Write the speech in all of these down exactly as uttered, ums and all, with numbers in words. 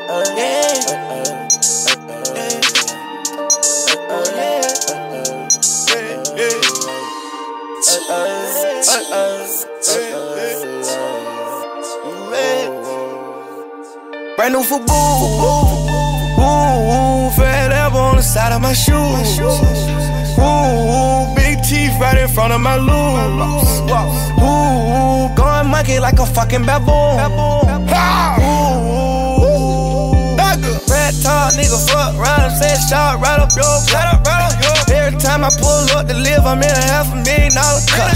Brand new for boo. Ooh, fat elbow on the side of my shoes. Ooh, big teeth right in front of my loops. Ooh, going monkey like a fucking baboon. Ooh, red top nigga fuck round and set shot right up your right up, right up your. Every time I pull up to live, I'm in a half a million dollar cut.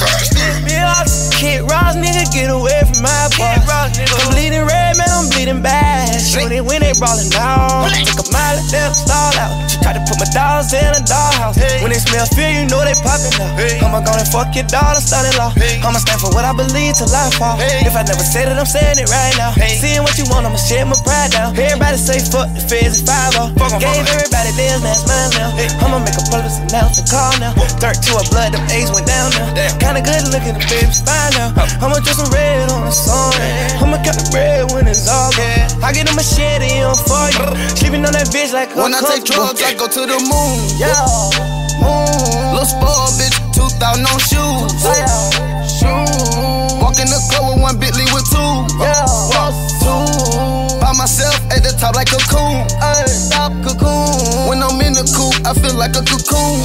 Kid Ross, nigga, get away from my boss. I'm bleeding red, man, I'm bleeding bad. Shoot it when they brawling down. Took a mile and then stall out. She tried to put my dogs in a dollhouse. When they smell fear, you know they poppin' up. I'ma go and fuck your daughter, start it off. I'ma stand for what I believe till I fall. If I never said it, I'm saying it right now. Seeing what you want, I'ma share my pride down. Everybody say fuck the feds, it's five oh. Gave everybody theirs, now it's mine now. I'ma make a public announcement, call now. Dirt to a blood, them A's went down now. Kinda good looking, the baby's fine now. I'ma dress some red on the song. I'ma cut the bread when it's all good. I get a machete on for you. Sleeping on that bitch like when I take drugs, I go to the moon. Yeah, moon. Little spoiled bitch, two thousand on shoes. Yeah, shoes. Walk in the club with one Bentley with two. Yeah, walk two. By myself at the top like a cocoon. Ay, top cocoon. When I'm in the coop, I feel like a cocoon.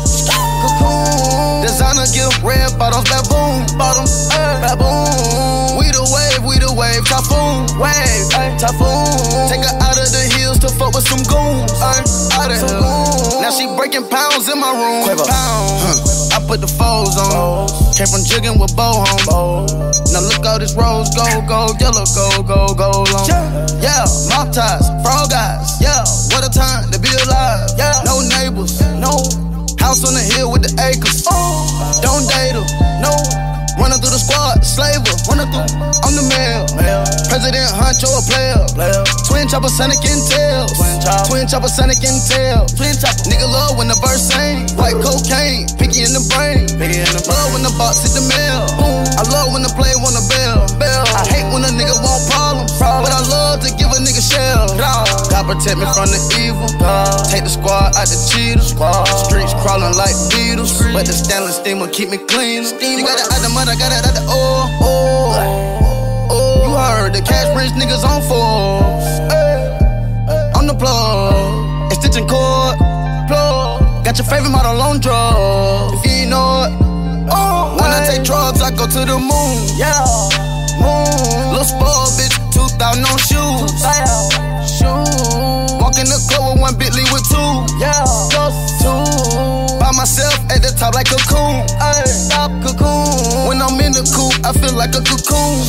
Cocoon. Designer gift, red bottoms, baboon. Bottoms, ay, baboon. We the wave, we the wave, typhoon. Wave, ay, typhoon. Take her out of the hills to fuck with some goons. Ay, out of here. Now she breaking pounds in my room. Pounds. Huh. I put the foes on. Came from jigging with Bo home. Now look all this rose, gold, gold, yellow, gold, gold, gold long. Yeah, mop ties, frog eyes. Yeah, what a time to be alive. Yeah, no neighbors, no house on the hill with the acres. Don't date her, no. Running through the squad, slaver. Running through on the mail. President Huncho a player. Twin chopper, Sonic and Tails. Twin chopper, Sonic and Tails. Nigga love when the verse sing. White cocaine, picky in the brain. Love when the box hit the mail. I love when the play wanna bell. I hate when a nigga want problems, but I love to give a nigga shell. God protect me from the evil. Take the squad out the cheaters. Streets crawling like beetles, but the stainless steamer keep me clean. You got it out the mud, I got it out the oh, oh, oh. You heard the cash rich niggas on force. On the plug, it's stitching cord, plug. Got your favorite model on drugs, if you ain't know it. Oh, when I take drugs, I go to the moon. Yeah, moon. Little spoiled bitch, two thousand on shoes. Shoes. Walk in the club with one Bentley with two. Yeah, just two. By myself at the top like a cocoon. Ay, top cocoon. When I'm in the coop, I feel like a cocoon.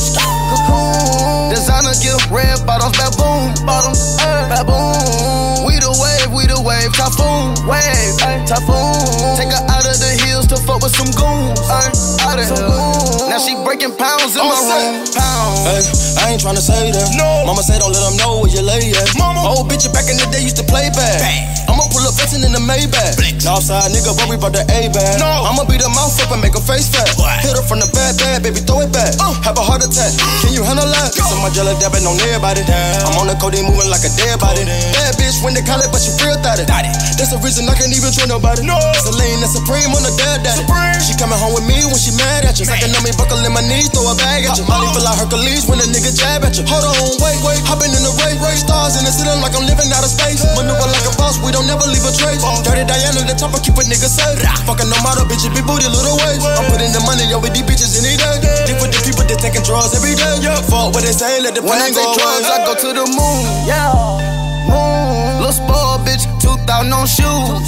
Cocoon. Designer gift, red bottoms, baboon. Bottoms, ay, baboon. We the wave, we the wave, typhoon. Wave, ay, typhoon. Take her out of the hills to fuck with some goons. Ay, out of here. Now she breaking pounds in my room. Pounds. Hey, I ain't tryna say that. No. Mama say don't let them know where you lay at. Mama. Old bitch back in the day used to play bad. Bang. I'ma pull up flexing in the Maybach. Northside nigga worry about the A-bag. No. I'ma beat her mouth up and make her face fat. What? Hit her from the bad, bad, baby, throw it back. Uh. Have a heart attack. Can you handle that? So my jelly dabbing on everybody. Damn. I'm on the codeine moving like a dead body. Codeine. Bad bitch when they call it, but she real thotty. That's the reason I can't even trust nobody. No. Celine and Supreme on the dad daddy. Supreme. She coming home with me when she mad at you. Sucking on me, buckle in my knees, throw a bag at you. Molly feel like Hercules when a nigga jab at you. Hold on, wait, wait, hopping in the ray, ray. Stars in the ceiling like I'm living out of space. Maneuver like a boss, we don't never leave a trace. Dirty Diana, the top, I keep a nigga safe. Fucking no matter, bitch, it be booty little ways. I'm putting the money, yo, with these bitches any day. Deep with the people that taking drugs every day. Fuck what they say, let the when I take drugs, I go to the moon. Yeah, moon. Little spoiled bitch, two thousand on shoes.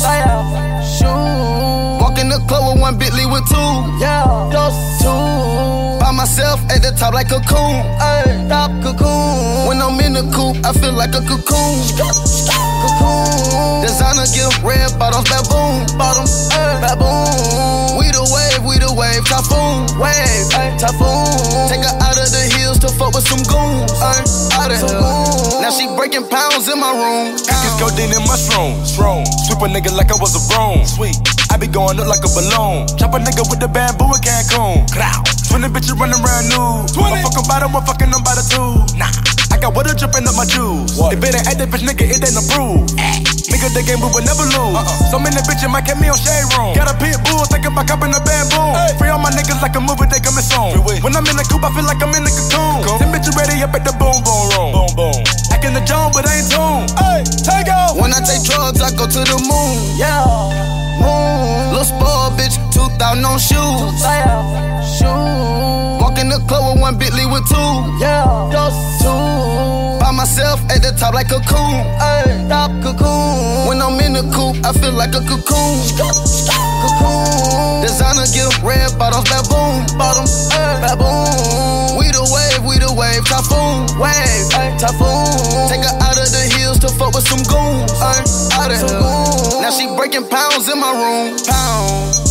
Shoes. Walk in the club with one Bentley with two. Yeah, just two. By myself at the top like a cocoon. Ay, top cocoon. When I'm in the coop, I feel like a cocoon. Cocoon. Designer gift, red bottoms, baboon. Bottoms, ay, baboon. We the wave, we the wave, typhoon. Wave, ay, typhoon. Take her out of the hills to fuck with some goons. Ay, out of here. Now she breaking pounds in my room. It's codeine and mushrooms. Strong. Sweep a nigga like I was a broom. Sweet. I be going up like a balloon. Chop a nigga with the bamboo in Cancun. twenty bitches running around nude. I'm fucking by the one, fucking them by the two. Nah. I got Water dripping up my juice. If it ain't active, bitch, nigga, it ain't approved. Nigga, the game, we will never lose. Uh-uh. So many bitches might get me on shade room. Got a pit bull, thinking about copping a bamboo. Hey. Free all my niggas like a movie, they coming soon. When I'm in the coop, I feel like I'm in the cocoon. Cool. Them bitches ready up at the boom boom room. Boom boom. Acting the Jones, but ain't tuned. Hey, take off. When I take drugs, I go to the moon. Yeah, moon. Little spoiled bitch, two thousand on shoes. Yeah, shoes. Walk in the club with one Bentley with two. Yeah, just two. By myself at the top like a cocoon. Ay, top cocoon. When I'm in the coop, I feel like a cocoon. Cocoon. Designer gift, red bottoms, baboon. Bottom, ay, baboon. We the wave, we the wave, typhoon. Wave, ay, typhoon. Take her out of the hills to fuck with some goons. Ay, out of here. Now she breaking pounds in my room. Pound.